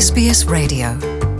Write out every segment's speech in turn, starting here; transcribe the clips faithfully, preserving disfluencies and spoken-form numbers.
S B S Radio.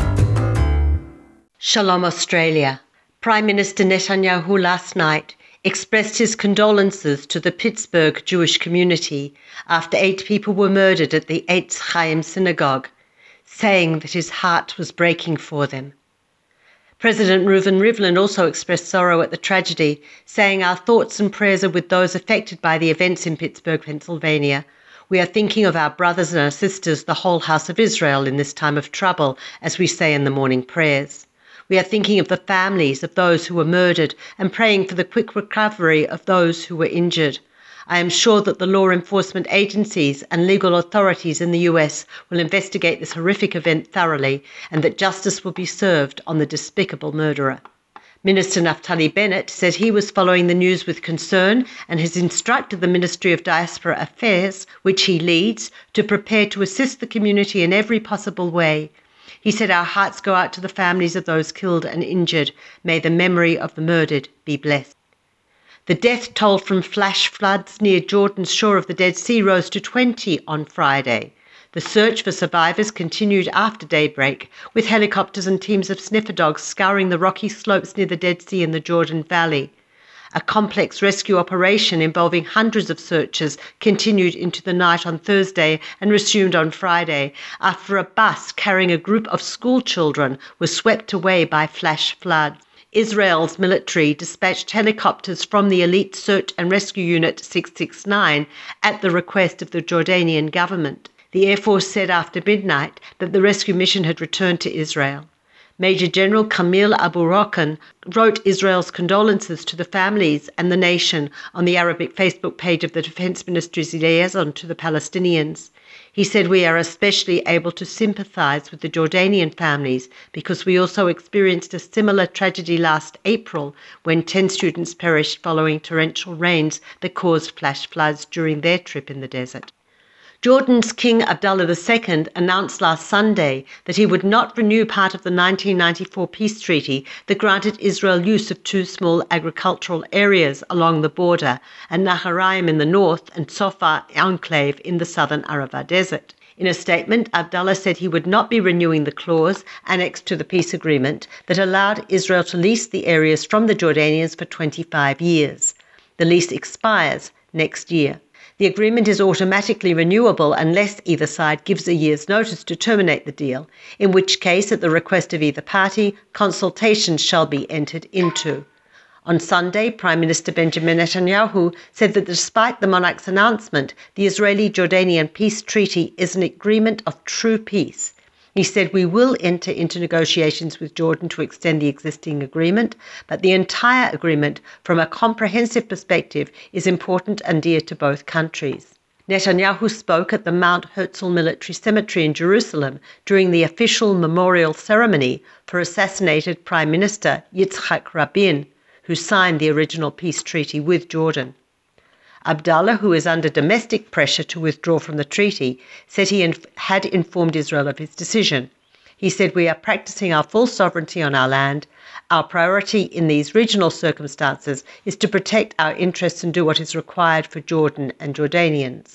Shalom Australia. Prime Minister Netanyahu last night expressed his condolences to the Pittsburgh Jewish community after eight people were murdered at the Eitz Chaim synagogue, saying that his heart was breaking for them. President Reuven Rivlin also expressed sorrow at the tragedy, saying, "Our thoughts and prayers are with those affected by the events in Pittsburgh, Pennsylvania. We are thinking of our brothers and our sisters, the whole house of Israel, in this time of trouble, as we say in the morning prayers. We are thinking of the families of those who were murdered and praying for the quick recovery of those who were injured. I am sure that the law enforcement agencies and legal authorities in the U S will investigate this horrific event thoroughly and that justice will be served on the despicable murderer." Minister Naftali Bennett said he was following the news with concern and has instructed the Ministry of Diaspora Affairs, which he leads, to prepare to assist the community in every possible way. He said, "Our hearts go out to the families of those killed and injured. May the memory of the murdered be blessed." The death toll from flash floods near Jordan's shore of the Dead Sea rose to twenty on Friday. The search for survivors continued after daybreak, with helicopters and teams of sniffer dogs scouring the rocky slopes near the Dead Sea and the Jordan Valley. A complex rescue operation involving hundreds of searchers continued into the night on Thursday and resumed on Friday after a bus carrying a group of school children was swept away by flash floods. Israel's military dispatched helicopters from the elite search and rescue unit six six nine at the request of the Jordanian government. The Air Force said after midnight that the rescue mission had returned to Israel. Major General Kamil Abu Rokn wrote Israel's condolences to the families and the nation on the Arabic Facebook page of the Defense Ministry's liaison to the Palestinians. He said, "We are especially able to sympathize with the Jordanian families because we also experienced a similar tragedy last April when ten students perished following torrential rains that caused flash floods during their trip in the desert." Jordan's King Abdullah the Second announced last Sunday that he would not renew part of the nineteen ninety-four peace treaty that granted Israel use of two small agricultural areas along the border, and Naharaim in the north and Sofar enclave in the southern Arava Desert. In a statement, Abdullah said he would not be renewing the clause annexed to the peace agreement that allowed Israel to lease the areas from the Jordanians for twenty-five years. The lease expires next year. The agreement is automatically renewable unless either side gives a year's notice to terminate the deal, in which case, at the request of either party, consultations shall be entered into. On Sunday, Prime Minister Benjamin Netanyahu said that despite the monarch's announcement, the Israeli-Jordanian peace treaty is an agreement of true peace. He said, "We will enter into negotiations with Jordan to extend the existing agreement, but the entire agreement, from a comprehensive perspective, is important and dear to both countries." Netanyahu spoke at the Mount Herzl Military Cemetery in Jerusalem during the official memorial ceremony for assassinated Prime Minister Yitzhak Rabin, who signed the original peace treaty with Jordan. Abdullah, who is under domestic pressure to withdraw from the treaty, said he inf- had informed Israel of his decision. He said, "We are practicing our full sovereignty on our land. Our priority in these regional circumstances is to protect our interests and do what is required for Jordan and Jordanians."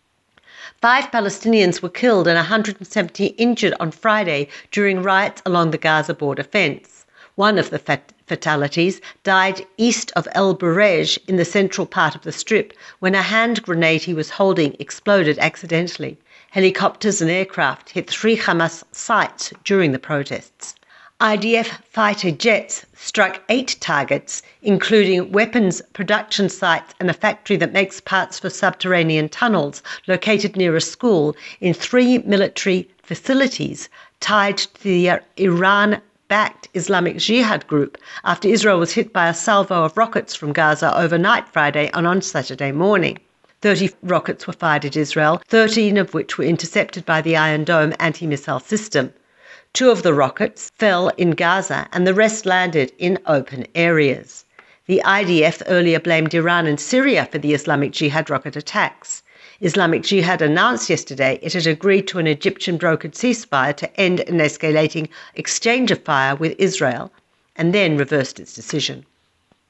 Five Palestinians were killed and one hundred seventy injured on Friday during riots along the Gaza border fence. One of the fat- fatalities died east of El Burej in the central part of the strip when a hand grenade he was holding exploded accidentally. Helicopters and aircraft hit three Hamas sites during the protests. I D F fighter jets struck eight targets, including weapons production sites and a factory that makes parts for subterranean tunnels located near a school, in three military facilities tied to the Iran backed Islamic Jihad group after Israel was hit by a salvo of rockets from Gaza overnight Friday and on Saturday morning. Thirty rockets were fired at Israel, thirteen of which were intercepted by the Iron Dome anti-missile system. Two of the rockets fell in Gaza and the rest landed in open areas. The I D F earlier blamed Iran and Syria for the Islamic Jihad rocket attacks. Islamic Jihad announced yesterday it had agreed to an Egyptian-brokered ceasefire to end an escalating exchange of fire with Israel, and then reversed its decision.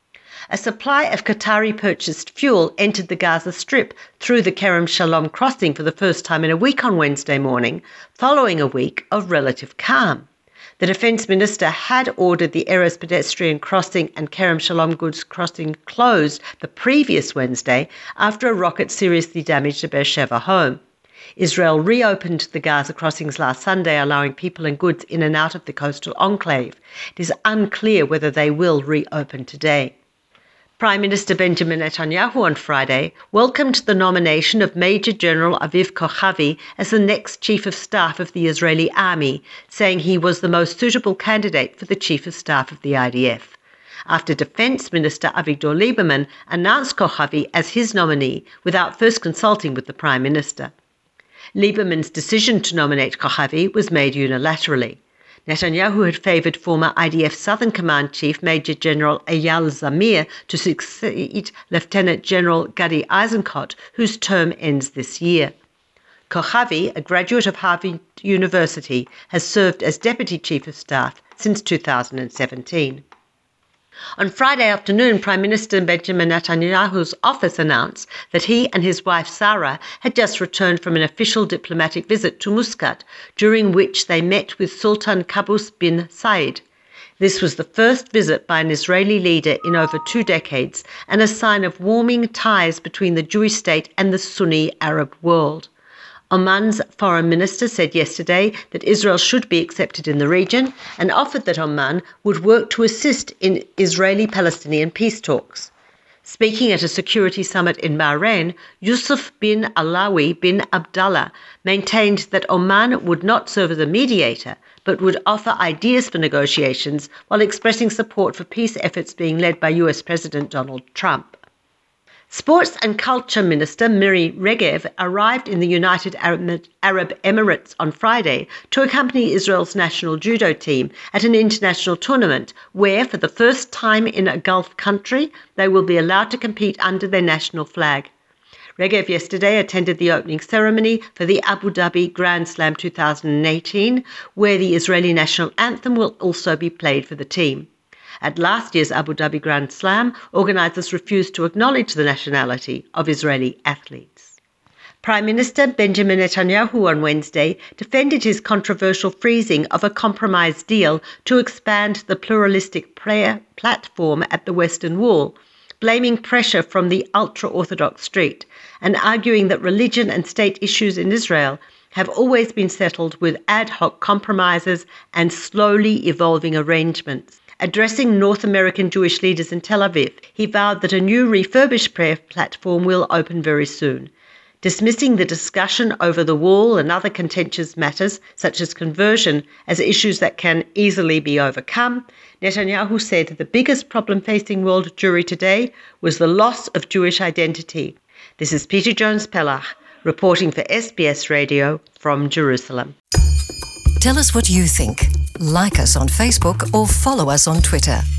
A supply of Qatari-purchased fuel entered the Gaza Strip through the Kerem Shalom crossing for the first time in a week on Wednesday morning, following a week of relative calm. The Defence Minister had ordered the Erez pedestrian crossing and Kerem Shalom goods crossing closed the previous Wednesday after a rocket seriously damaged a Beersheba home. Israel reopened the Gaza crossings last Sunday, allowing people and goods in and out of the coastal enclave. It is unclear whether they will reopen today. Prime Minister Benjamin Netanyahu on Friday welcomed the nomination of Major General Aviv Kochavi as the next Chief of Staff of the Israeli Army, saying he was the most suitable candidate for the Chief of Staff of the I D F. After Defence Minister Avigdor Lieberman announced Kochavi as his nominee without first consulting with the Prime Minister. Lieberman's decision to nominate Kochavi was made unilaterally. Netanyahu had favoured former I D F Southern Command Chief Major General Eyal Zamir to succeed Lieutenant General Gadi Eisenkot, whose term ends this year. Kochavi, a graduate of Harvard University, has served as Deputy Chief of Staff since two thousand seventeen. On Friday afternoon, Prime Minister Benjamin Netanyahu's office announced that he and his wife Sarah had just returned from an official diplomatic visit to Muscat, during which they met with Sultan Qaboos bin Said. This was the first visit by an Israeli leader in over two decades and a sign of warming ties between the Jewish state and the Sunni Arab world. Oman's foreign minister said yesterday that Israel should be accepted in the region and offered that Oman would work to assist in Israeli-Palestinian peace talks. Speaking at a security summit in Bahrain, Yusuf bin Alawi bin Abdallah maintained that Oman would not serve as a mediator, but would offer ideas for negotiations while expressing support for peace efforts being led by U S President Donald Trump. Sports and Culture Minister Miri Regev arrived in the United Arab Emirates on Friday to accompany Israel's national judo team at an international tournament where, for the first time in a Gulf country, they will be allowed to compete under their national flag. Regev yesterday attended the opening ceremony for the Abu Dhabi Grand Slam two thousand eighteen, where the Israeli national anthem will also be played for the team. At last year's Abu Dhabi Grand Slam, organisers refused to acknowledge the nationality of Israeli athletes. Prime Minister Benjamin Netanyahu on Wednesday defended his controversial freezing of a compromise deal to expand the pluralistic prayer platform at the Western Wall, blaming pressure from the ultra-Orthodox street and arguing that religion and state issues in Israel have always been settled with ad hoc compromises and slowly evolving arrangements. Addressing North American Jewish leaders in Tel Aviv, he vowed that a new refurbished prayer platform will open very soon. Dismissing the discussion over the wall and other contentious matters, such as conversion, as issues that can easily be overcome, Netanyahu said the biggest problem facing world Jewry today was the loss of Jewish identity. This is Peter Jones-Pellach, reporting for S B S Radio from Jerusalem. Tell us what you think. Like us on Facebook or follow us on Twitter.